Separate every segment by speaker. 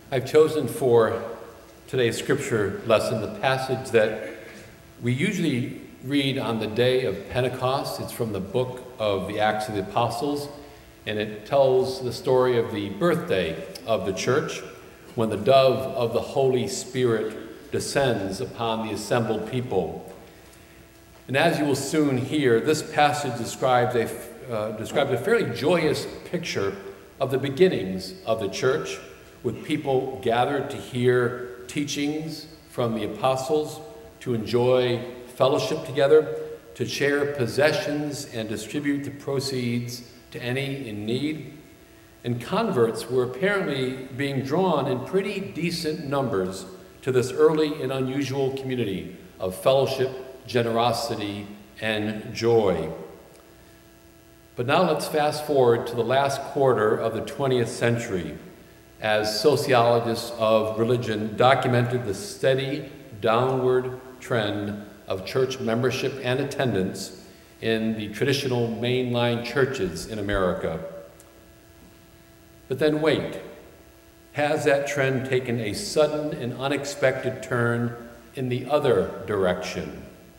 Speaker 1: I've chosen for today's scripture lesson the passage that we usually read on the day of Pentecost. It's from the book of the Acts of the Apostles, and it tells the story of the birthday of the church when the dove of the Holy Spirit descends upon the assembled people. And as you will soon hear, this passage describes a fairly joyous picture of the beginnings of the church, with people gathered to hear teachings from the apostles, to enjoy fellowship together, to share possessions and distribute the proceeds to any in need. And converts were apparently being drawn in pretty decent numbers to this early and unusual community of fellowship, generosity, and joy. But now let's fast forward to the last quarter of the 20th century, as sociologists of religion documented the steady downward trend of church membership and attendance in the traditional mainline churches in America. But then wait, has that trend taken a sudden and unexpected turn in the other direction?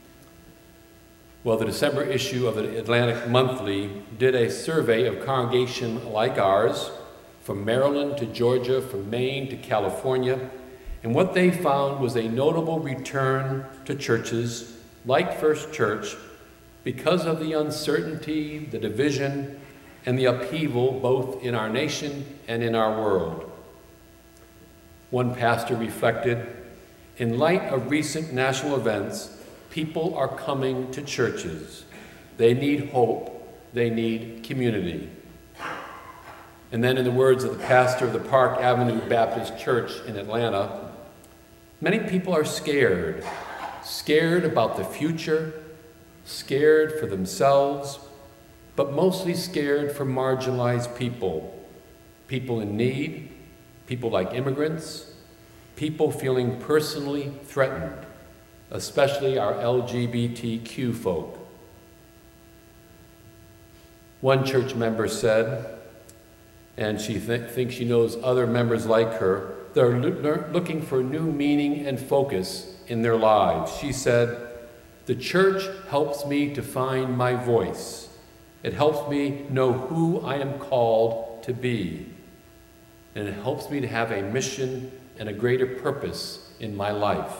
Speaker 1: Well, the December issue of the Atlantic Monthly did a survey of congregations like ours, from Maryland to Georgia, from Maine to California, and what they found was a notable return to churches like First Church because of the uncertainty, the division, and the upheaval both in our nation and in our world. One pastor reflected, "In light of recent national events, people are coming to churches. They need hope. They need community." And then in the words of the pastor of the Park Avenue Baptist Church in Atlanta, "Many people are scared about the future, scared for themselves, but mostly scared for marginalized people in need, people like immigrants, people feeling personally threatened, especially our LGBTQ folk." One church member said, and she thinks she knows other members like her, they're looking for new meaning and focus in their lives. She said, "The church helps me to find my voice. It helps me know who I am called to be. And it helps me to have a mission and a greater purpose in my life."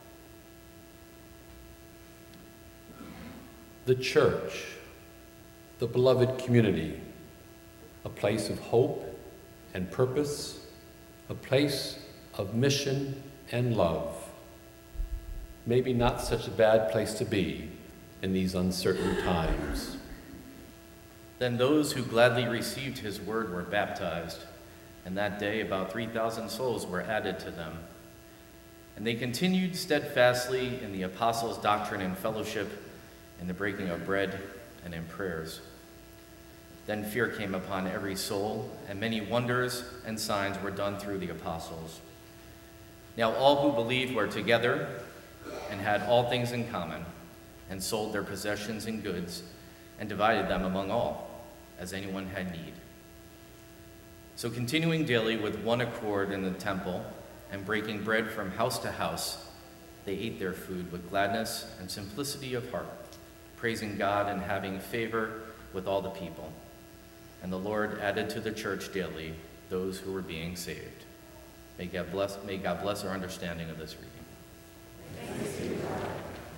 Speaker 1: The church, the beloved community, a place of hope and purpose, a place of mission and love. Maybe not such a bad place to be in these uncertain times.
Speaker 2: Then those who gladly received his word were baptized, and that day about 3,000 souls were added to them. And they continued steadfastly in the apostles' doctrine and fellowship, in the breaking of bread, and in prayers. Then fear came upon every soul, and many wonders and signs were done through the apostles. Now all who believed were together and had all things in common, and sold their possessions and goods, and divided them among all, as anyone had need. So continuing daily with one accord in the temple, and breaking bread from house to house, they ate their food with gladness and simplicity of heart, praising God and having favor with all the people. And the Lord added to the church daily those who were being saved. May God bless our understanding of this reading.
Speaker 3: Thanks be to God.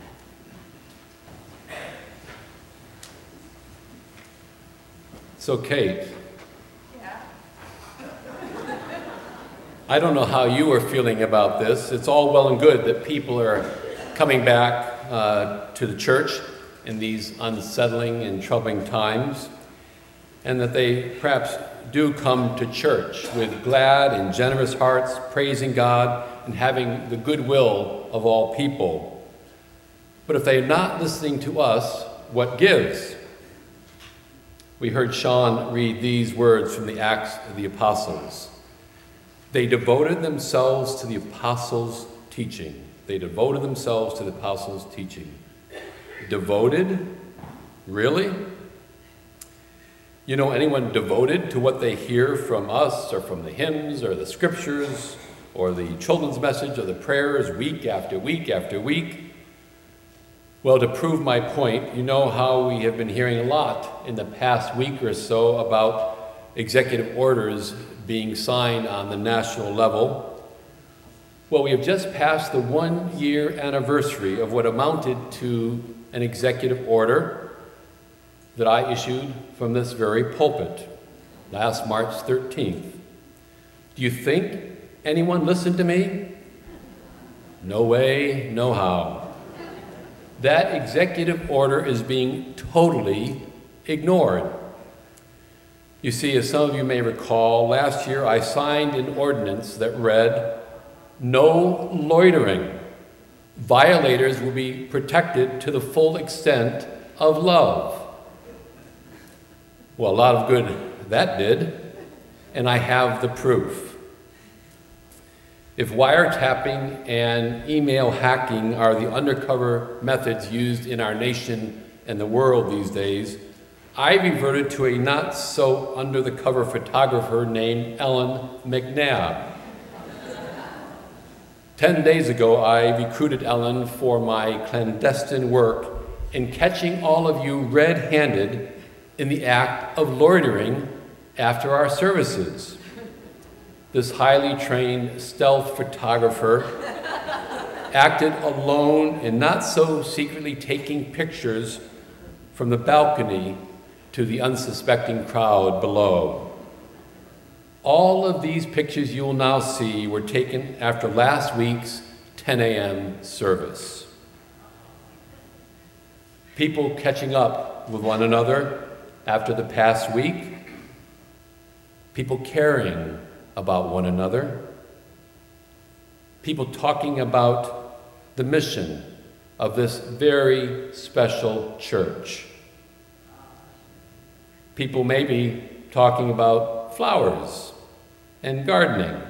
Speaker 1: So Kate,
Speaker 3: Yeah.
Speaker 1: I don't know how you are feeling about this. It's all well and good that people are coming back to the church in these unsettling and troubling times, and that they perhaps do come to church with glad and generous hearts, praising God and having the goodwill of all people. But if they're not listening to us, what gives? We heard Sean read these words from the Acts of the Apostles. They devoted themselves to the apostles' teaching. They devoted themselves to the apostles' teaching. Devoted? Really? You know anyone devoted to what they hear from us or from the hymns or the scriptures or the children's message or the prayers week after week after week? Well, to prove my point, you know how we have been hearing a lot in the past week or so about executive orders being signed on the national level. Well, we have just passed the 1-year anniversary of what amounted to an executive order that I issued from this very pulpit last March 13th. Do you think anyone listened to me? No way, no how. That executive order is being totally ignored. You see, as some of you may recall, last year I signed an ordinance that read, "No loitering. Violators will be protected to the full extent of love." Well, a lot of good that did, and I have the proof. If wiretapping and email hacking are the undercover methods used in our nation and the world these days, I reverted to a not-so-under-the-cover photographer named Ellen McNabb. 10 days ago, I recruited Ellen for my clandestine work in catching all of you red-handed in the act of loitering after our services. This highly trained stealth photographer acted alone and not so secretly taking pictures from the balcony to the unsuspecting crowd below. All of these pictures you will now see were taken after last week's 10 a.m. service. People catching up with one another after the past week, people caring about one another, people talking about the mission of this very special church. People maybe talking about flowers and gardening.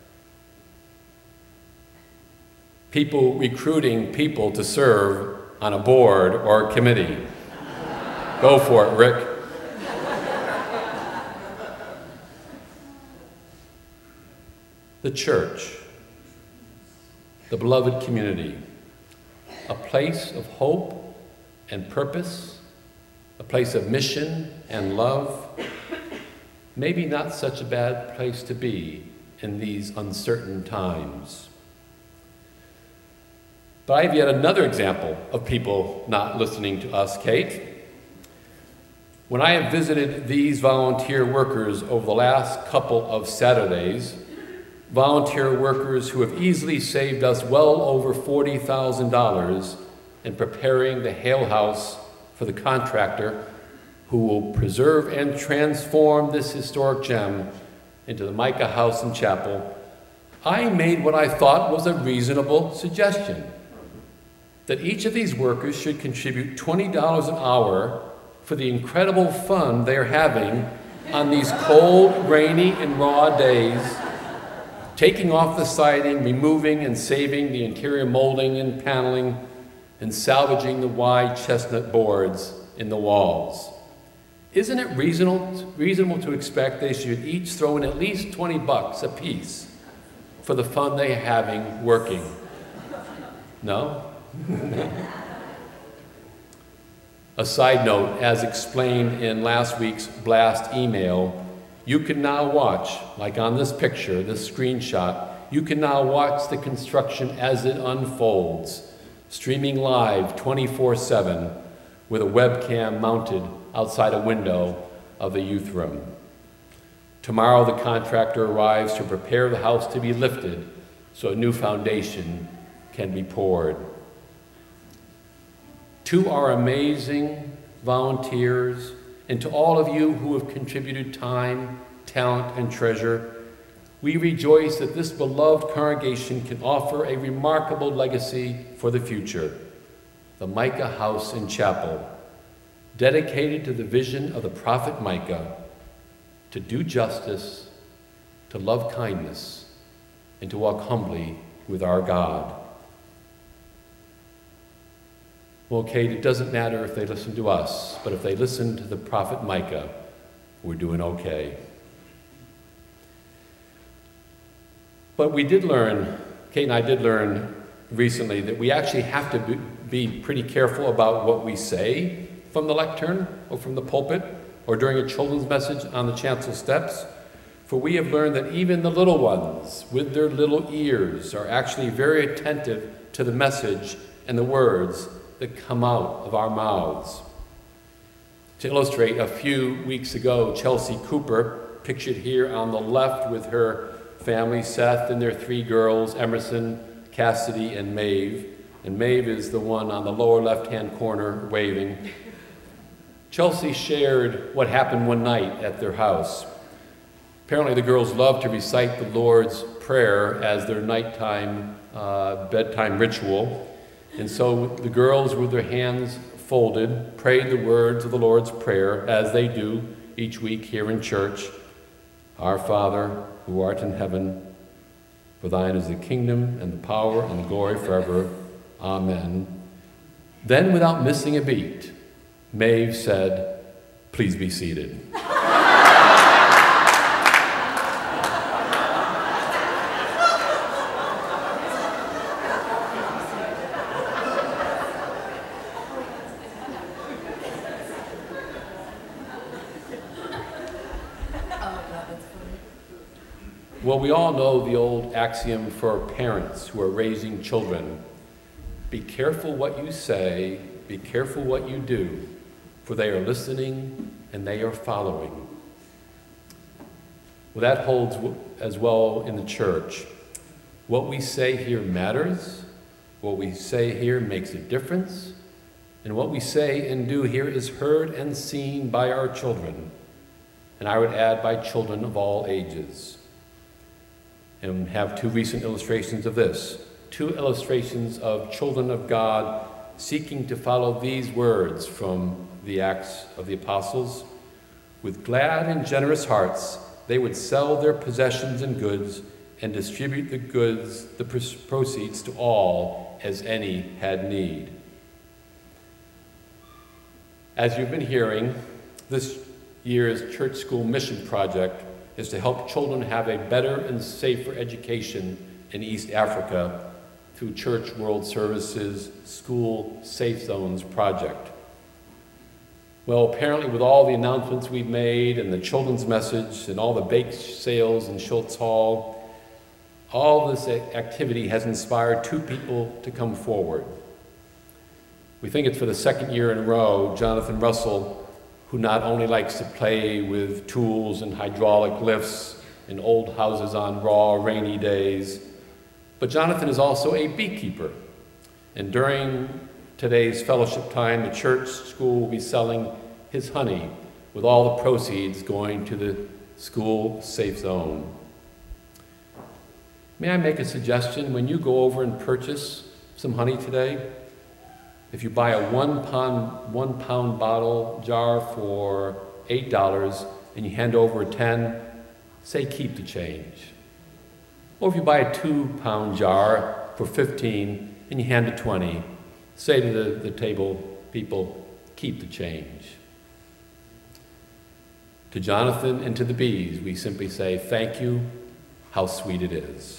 Speaker 1: People recruiting people to serve on a board or a committee. Go for it, Rick. The church, the beloved community, a place of hope and purpose, a place of mission and love, maybe not such a bad place to be in these uncertain times. But I have yet another example of people not listening to us, Kate. When I have visited these volunteer workers over the last couple of Saturdays, volunteer workers who have easily saved us well over $40,000 in preparing the Hale House for the contractor who will preserve and transform this historic gem into the Micah House and Chapel, I made what I thought was a reasonable suggestion, that each of these workers should contribute $20 an hour for the incredible fun they're having on these cold, rainy, and raw days, taking off the siding, removing and saving the interior molding and paneling, and salvaging the wide chestnut boards in the walls. Isn't it reasonable to expect they should each throw in at least $20 a piece for the fun they're having working? No? A side note, as explained in last week's blast email, you can now watch, like on this picture, this screenshot, you can now watch the construction as it unfolds, streaming live 24/7 with a webcam mounted outside a window of the youth room. Tomorrow, the contractor arrives to prepare the house to be lifted so a new foundation can be poured. To our amazing volunteers, and to all of you who have contributed time, talent, and treasure, we rejoice that this beloved congregation can offer a remarkable legacy for the future, the Micah House and Chapel, dedicated to the vision of the prophet Micah, to do justice, to love kindness, and to walk humbly with our God. Well, Kate, it doesn't matter if they listen to us, but if they listen to the prophet Micah, we're doing okay. But we did learn, Kate and I did learn recently, that we actually have to be pretty careful about what we say from the lectern or from the pulpit or during a children's message on the chancel steps. For we have learned that even the little ones with their little ears are actually very attentive to the message and the words that come out of our mouths. To illustrate, a few weeks ago, Chelsea Cooper, pictured here on the left with her family, Seth and their 3 girls, Emerson, Cassidy, and Maeve. And Maeve is the one on the lower left-hand corner waving. Chelsea shared what happened one night at their house. Apparently the girls love to recite the Lord's Prayer as their nighttime bedtime ritual. And so the girls, with their hands folded, prayed the words of the Lord's Prayer, as they do each week here in church. Our Father, who art in heaven, for thine is the kingdom and the power and the glory forever. Amen. Then, without missing a beat, Maeve said, "Please be seated." Well, we all know the old axiom for parents who are raising children: be careful what you say, be careful what you do, for they are listening and they are following. Well, that holds as well in the church. What we say here matters, what we say here makes a difference, and what we say and do here is heard and seen by our children, and I would add by children of all ages. And have 2 recent illustrations of this. 2 illustrations of children of God seeking to follow these words from the Acts of the Apostles. With glad and generous hearts, they would sell their possessions and goods and distribute the proceeds to all as any had need. As you've been hearing, this year's Church School Mission Project is to help children have a better and safer education in East Africa through Church World Services School Safe Zones project. Well, apparently with all the announcements we've made and the children's message and all the bake sales in Schultz Hall, all this activity has inspired 2 people to come forward. We think it's for the 2nd year in a row, Jonathan Russell, who not only likes to play with tools and hydraulic lifts in old houses on raw, rainy days, but Jonathan is also a beekeeper. And during today's fellowship time, the church school will be selling his honey, with all the proceeds going to the school safe zone. May I make a suggestion? When you go over and purchase some honey today, if you buy a one pound bottle jar for $8 and you hand over 10, say keep the change. Or if you buy a 2 pound jar for 15 and you hand it 20, say to the table people, keep the change. To Jonathan and to the bees, we simply say, thank you, how sweet it is.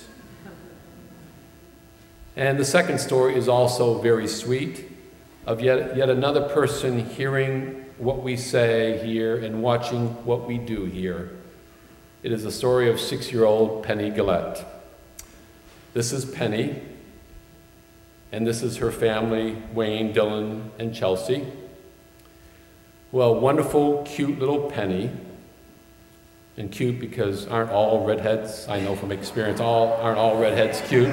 Speaker 1: And the second story is also very sweet, of yet another person hearing what we say here and watching what we do here. It is the story of 6-year-old Penny Gillette. This is Penny, and this is her family, Wayne, Dylan, and Chelsea. Well, wonderful, cute little Penny, and cute because aren't all redheads, I know from experience, aren't all redheads cute?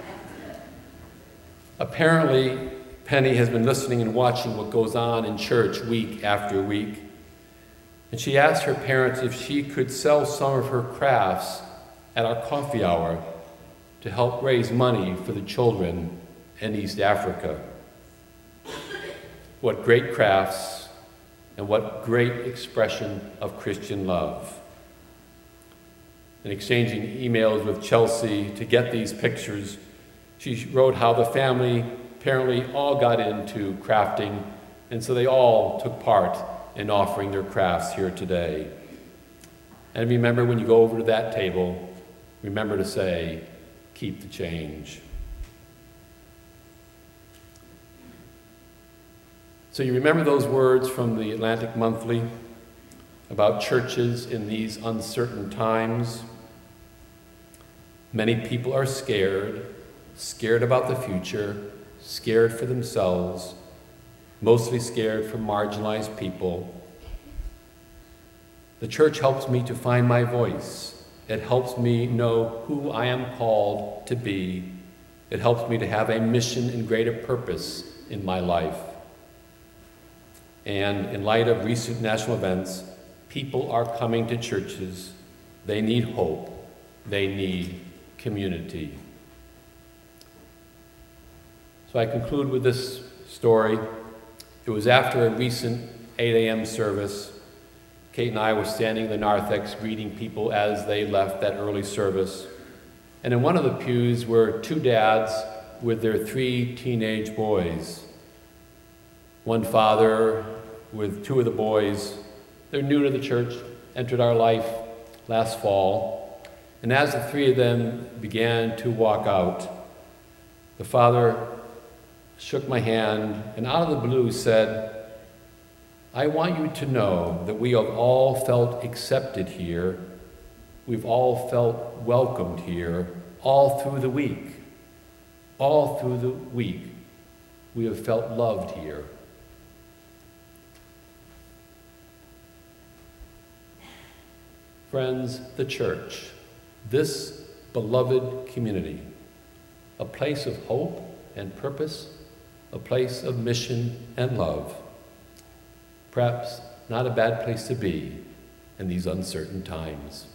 Speaker 1: Apparently, Penny has been listening and watching what goes on in church week after week. And she asked her parents if she could sell some of her crafts at our coffee hour to help raise money for the children in East Africa. What great crafts and what great expression of Christian love. In exchanging emails with Chelsea to get these pictures, she wrote how the family apparently all got into crafting, and so they all took part in offering their crafts here today. And remember, when you go over to that table, remember to say, keep the change. So you remember those words from the Atlantic Monthly about churches in these uncertain times? Many people are scared about the future, scared for themselves, mostly scared for marginalized people. The church helps me to find my voice. It helps me know who I am called to be. It helps me to have a mission and greater purpose in my life. And in light of recent national events, people are coming to churches. They need hope. They need community. So I conclude with this story. It was after a recent 8 a.m. service. Kate and I were standing in the narthex greeting people as they left that early service. And in one of the pews were two dads with their 3 teenage boys. One father with 2 of the boys. They're new to the church, entered our life last fall. And as the 3 of them began to walk out, the father shook my hand and out of the blue said, I want you to know that we have all felt accepted here. We've all felt welcomed here all through the week. All through the week, we have felt loved here. Friends, the church, this beloved community, a place of hope and purpose, a place of mission and love. Perhaps not a bad place to be in these uncertain times.